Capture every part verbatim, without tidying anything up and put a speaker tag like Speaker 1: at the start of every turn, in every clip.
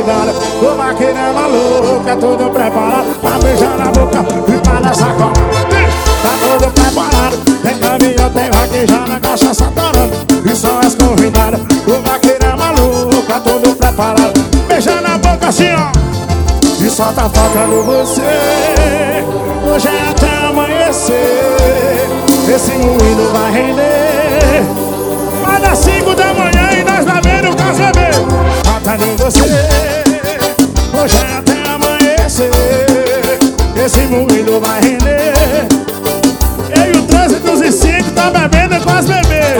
Speaker 1: convidada. O vaqueiro é maluco, é tudo preparado pra beijar na boca e pra dar sacola. Tá tudo preparado, tem caminhão, tem vaquejada, cachaça torando e são as convidadas. O vaqueiro é maluco, é tudo preparado, beijar na boca assim ó. E só tá faltando você, hoje é até amanhecer. Esse moído vai render, vai dar cinco da manhã e nós vai ver o caso bebê. Faltando você, hoje é até amanhecer. Esse moído vai render. Eu e o trânsito dos cinco tá bebendo com as bebês.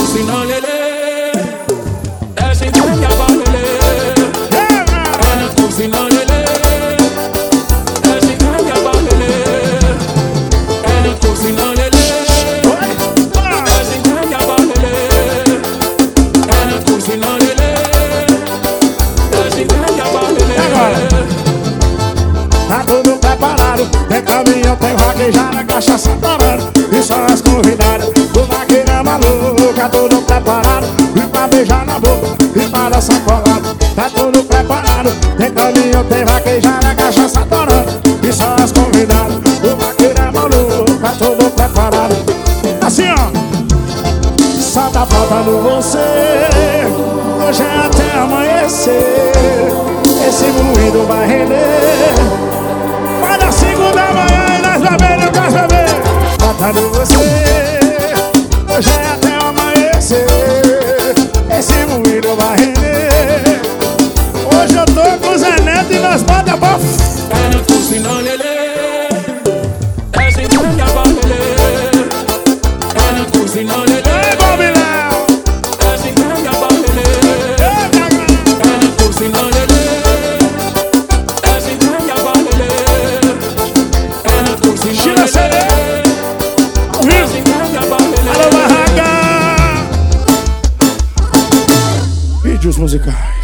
Speaker 1: Tá tudo preparado, tem caminhão, tem vaquejada, cachaça torando e só as convidadas. O vaqueiro é maluco, tá tudo preparado e pra beijar na boca e para dar sacolado. Tá tudo preparado, tem caminhão, tem vaquejada, cachaça torando e só as convidadas. O vaqueiro é maluco, tá tudo preparado. Assim ó, só tá faltando você, hoje é até amanhecer. Esse moído vai render, vai dar cinco da manhã e nós bebendo com as bebês. Faltando você, hoje é até amanhecer. Esse moído vai render. Hoje eu tô com o Zé Neto e nós bota a bof.
Speaker 2: É no cursinão lelê, é sem canga pra lelê. É no cursinão lelê,
Speaker 1: Ei, Bobilão,
Speaker 2: é sem canga pra lelê. É no cursinão lelê, é sem canga pra lelê. É no cursinão
Speaker 1: China Cere,
Speaker 2: lelê, é sem canga pra lelê.
Speaker 1: alô Barraca. Vídeos musicais.